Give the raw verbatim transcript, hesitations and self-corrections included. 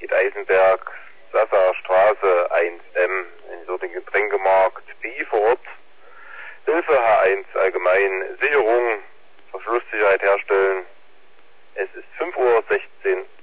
Geht Eisenberg, Sasser Straße eins M, in so den Getränkemarkt B vor Ort. Hilfe H eins allgemein, Sicherung, Verschlusssicherheit herstellen. Es ist fünf Uhr sechzehn.